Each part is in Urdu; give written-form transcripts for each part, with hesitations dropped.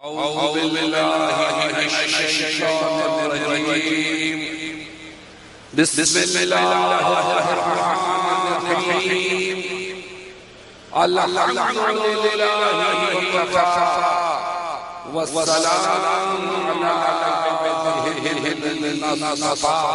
أعوذ بالله من الشيطان الرجيم بسم الله الرحمن الرحيم الحمد لله وكفى والسلام على عباده الذين اصطفى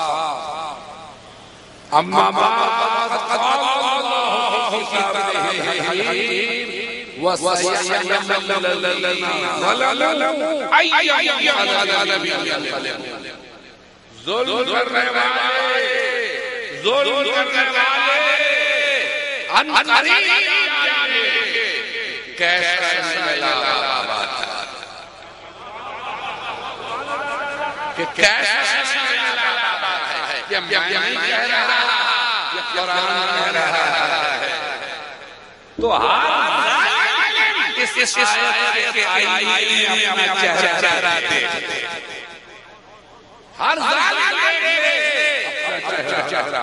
أما بعد قال الله في كتابه الحكيم وسيعلم الذين ظلموا أي منقلب ينقلبون ظلم کرنے والے ان قریب جانے کیسا ملا بات کہ کیسا ملا بات ہے یہ میں نہیں کہہ رہا یہ قرآن کہہ رہا ہے تو اس آیت کے آئینے میں اپنا چہرہ دیکھتے ہر ظالم اپنا چہرہ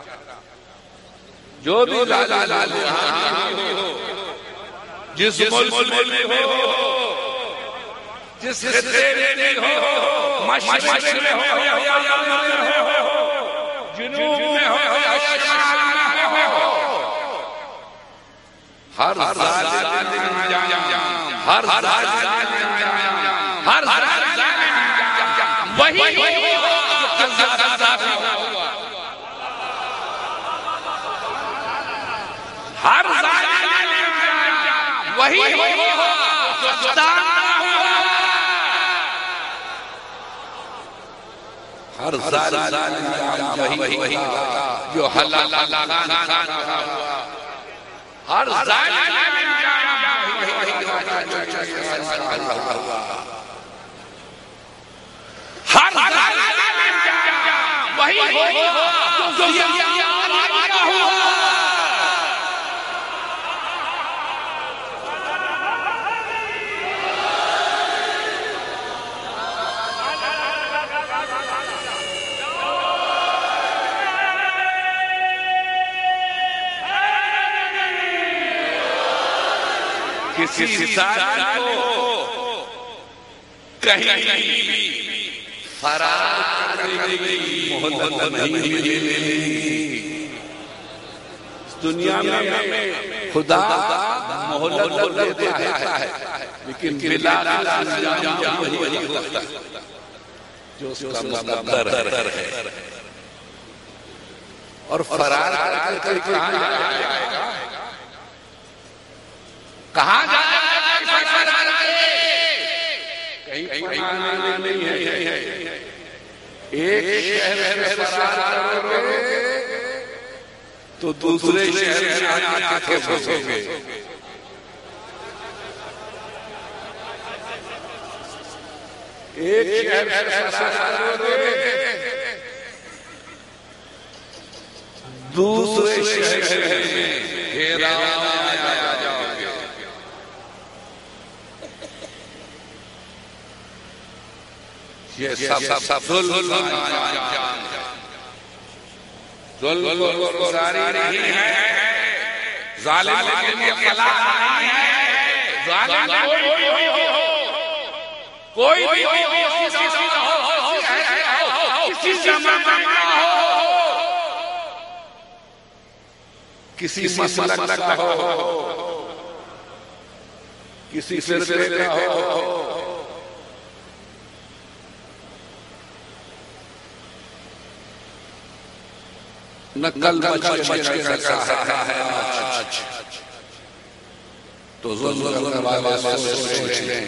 جو بھی ظالم ہو جس ملک میں ہو جس خطے میں ہو مشرق میں ہو جنوب میں ہو شمال میں ہو ہر ظالم ہر وہی ہر وہی ہر ظالم وہی جو حلال ہر ظالم وہی جو کسی ظالم کو کہیں بھی فرار کرنے کی مہلت نہیں ملے دنیا میں خدا مہلت دیتا ہے لیکن بلا انجام وہی ہوتا ہے جو اس کا مقدر ہے اور فرار کر کے کہاں جائے گا کہاں جائے کہیں پہنانا نہیں ہے ایک شہر میں فرار کرو گے تو دوسرے شہر میں آ کے پھنسو گے ایک شہر میں فرار کرو گے دوسرے شہر میں گھیرا یہ سب ظلم گزاری نہیں ہے ظالم کے خلاف نہیں ہے ظالم کوئی بھی کسی زمانہ میں ہو کسی مسلک کا ہو کسی فرقے کا ہو نقل بچ کے رکھا ہے آج تو ظلم کرنے والے سوچ لیں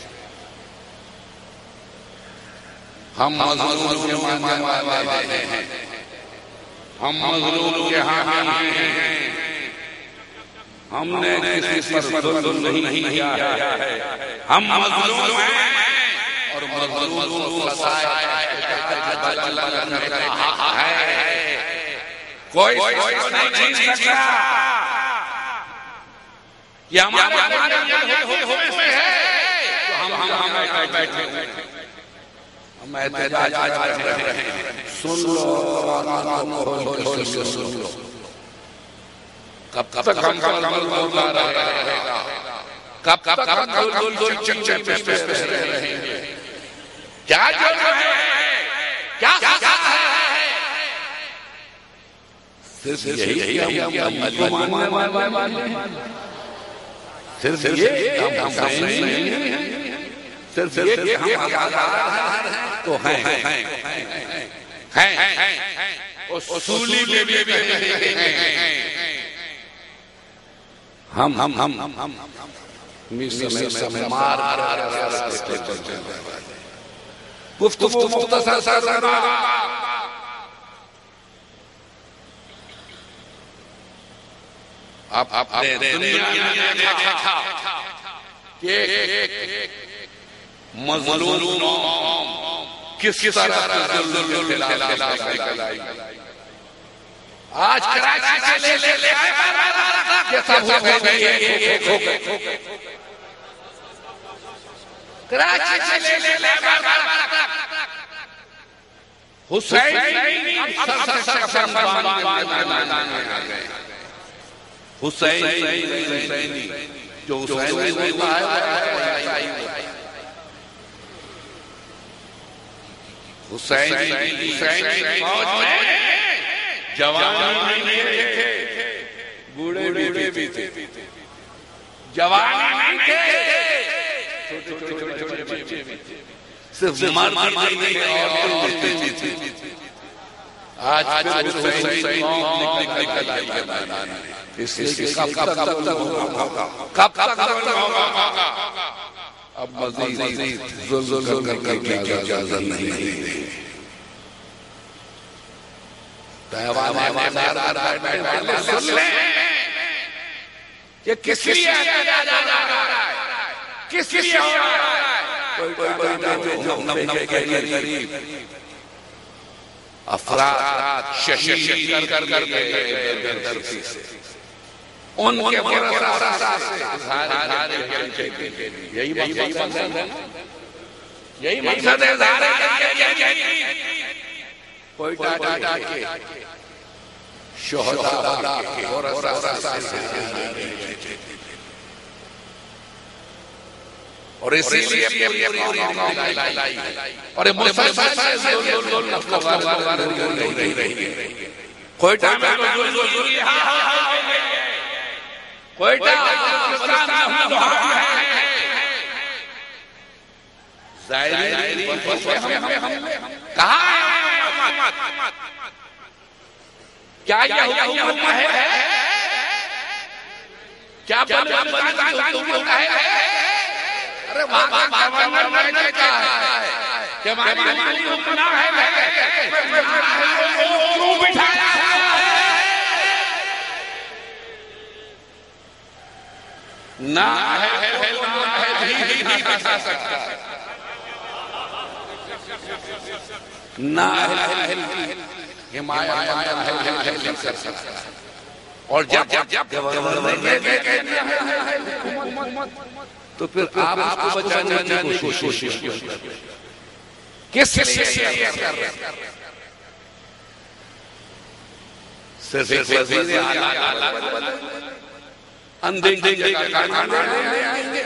ہم مظلوم کے ماننے والے ہیں ہم مظلوم کے حامی ہیں ہم نے کسی پر ظلم نہیں کیا ہے ہم مظلوم ہیں اور مظلوم کو بدلہ کرنے کا حق ہے کوئی نہیں چھین سکتا یہ ہمارے حکم میں ہے تو ہم بیٹھے ہوئے ہم احتجاج کر رہے ہیں سن لو قرآن کو کھول کے سن لو کب تک ہم پر عمل ہوتا رہے گا کب تک دل چچے پہ رہیں گے؟ کیا جرم ہے؟ کیا سزا ہے؟ صرف یہی ہم کو ماننے والے ہیں، صرف یہ ہم نہیں ہیں، صرف یہ کہ ہم آزاد تو ہیں، اصولی میں بھی ہم میں مار گفتگو مختصر سرنا آپ نے دنیا میں دیکھا کہ مظلوموں کس طرح ظلم کھلائی آج کراچی سے لے یہ سب ہو گئی کراچی سے لے حسین حسینی جو حسینی ہوتا ہے حسینی فوج میں جوان نہیں تھے، بوڑھے بھی تھے، جوان نہیں تھے، چھوٹے بچے بھی تھے، صرف مرد نہیں تھے، عورتیں بھی تھیں۔ آج پھر حسین نکل آئی ہے میدان میں، اس لیے کب تک ہوگا؟ اب مزید ظلم کر کے اجازت نہیں دیں گے۔ سن لیں یہ کس لیے کیا جا رہا ہے، کس لیے ہو رہا ہے؟ غریب افراد شہید کر کے دردی سے ان کے ورثہ سے یہی مقصد ہے، یہی مقصد ہے کوئی ٹاٹا کے شہداء کے ورثہ سے اور اسی لیے اور مسلسل کوئٹہ میں کوئٹہ کہاں کیا یہ حکومت ہے؟ کیا بلوچستان ہے؟ ارے وہاں گورنر نے کہا ہے کہ ہماری حکمراں ہے، کیوں بٹھایا ہے؟ نہ ہے بھی بٹھا سکتا ہے، نہ ہے حمایت ہے کر سکتا ہے، اور جب گورنر نے کہنا ہے حکومت تو پھر آپ اس کو بچانے کی کوشش کرتے ہیں۔ کس لیے کر رہے ہیں؟ صرف ایک وزیر اعلیٰ اندھے کا کارنامہ لے آئیں گے۔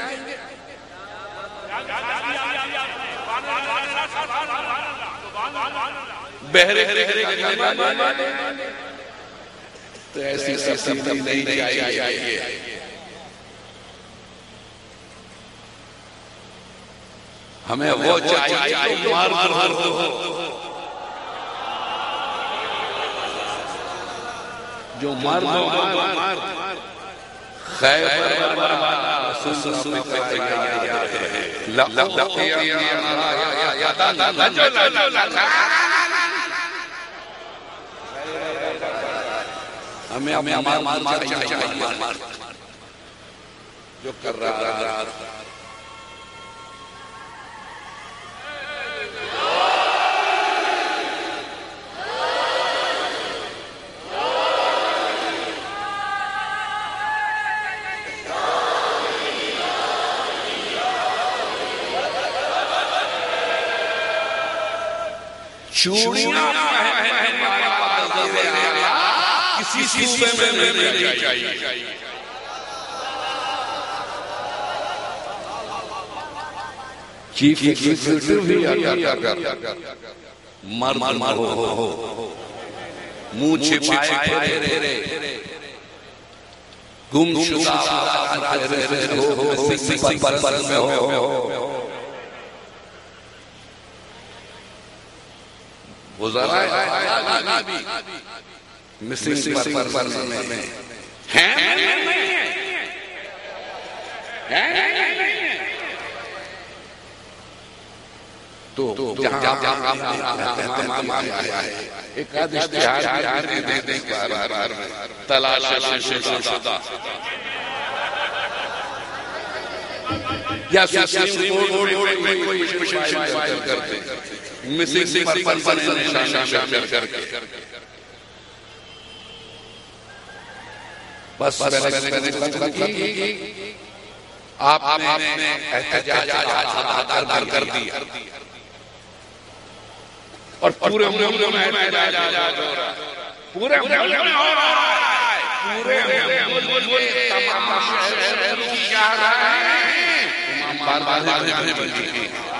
بہرے تو ایسی تبدیلی نہیں چاہیے۔ ہمیں وہ چاہیے جو مرد ہو، جو مرد ہو، خیبر والا رسول ہمیں جو کر رہا چوڑیاں کسی صوبے میں نہیں چاہیے، چیف ایگزیکٹو بھی اگر مرد ہو منہ چھپائے پھرے گم شدہ ہو وہ ذرا مسنگ پرسن میں تو جہاں ایک آدھ اشتہار دے تلاش شدہ یا سپریم کورٹ میں کوئی شکایت کرتے مسنگ پرسن شامل کر کے بس آپ نے احتجاج کر دیا اور پورے ملک میں احتجاج ہو رہا ہے پورے ملک میں ہو رہا ہے پورے ملک میں تمام شہروں کی کیا رہا ہے بار بار